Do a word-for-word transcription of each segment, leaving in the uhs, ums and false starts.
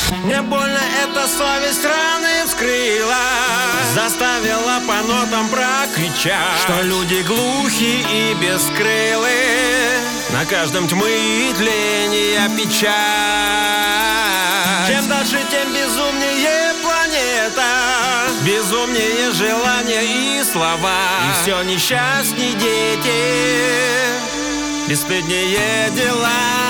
Мне больно эта совесть раны вскрыла, заставила по нотам прокричать, что люди глухи и бескрылы, на каждом тьмы и тления печаль. Чем дальше, тем безумнее планета, безумнее желания и слова, и все несчастней дети, бесстыднее дела.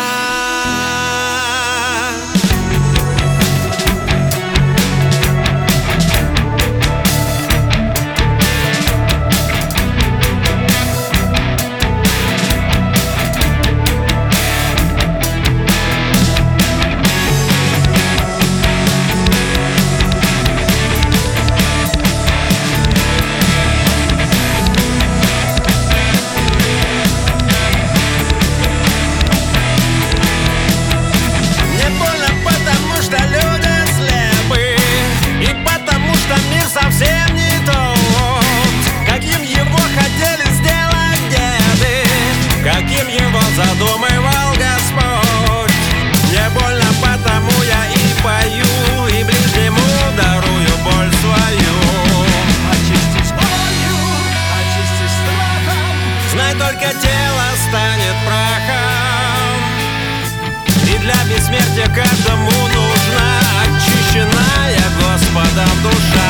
Совсем не тот, каким его хотели сделать деды, каким его задумывал Господь. Мне больно, потому я и пою, и ближнему дарую боль свою. Очистись болью, очистись страхом, знай, только тело станет прахом, и для бессмертия каждому нужна очищенная Господом душа.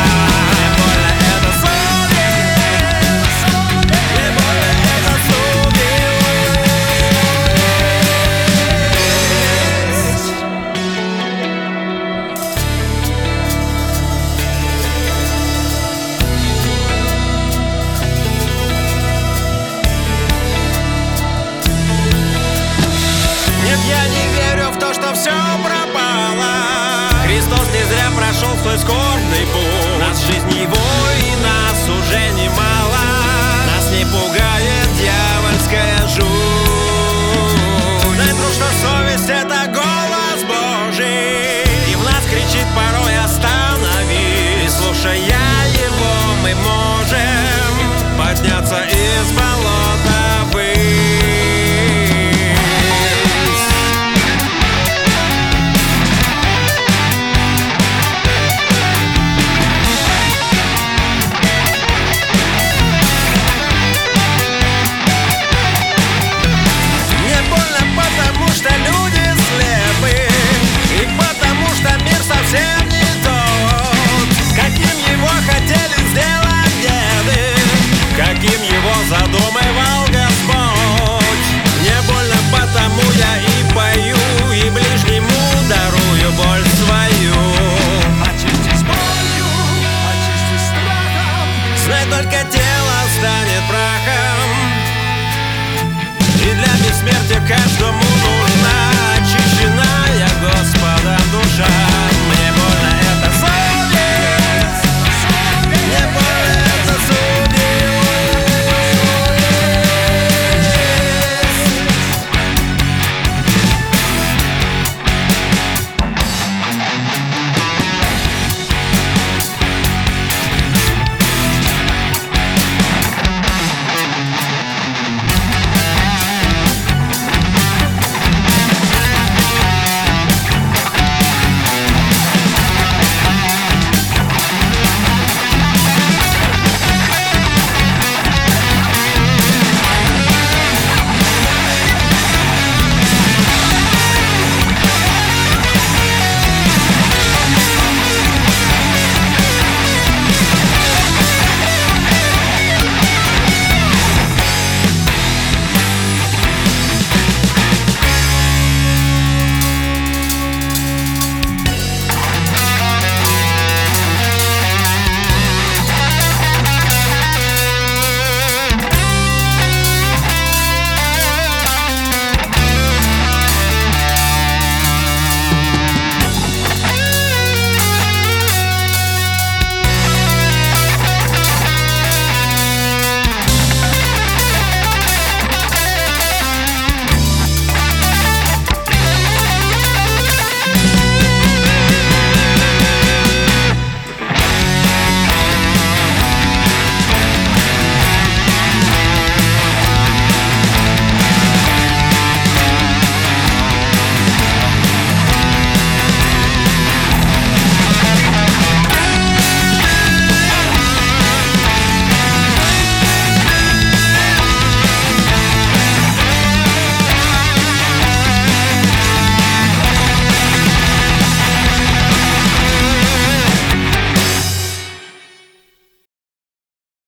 Я не верю в то, что все пропало. Христос не зря прошел свой скорбный путь. Нас жизнь его и нас уже нема.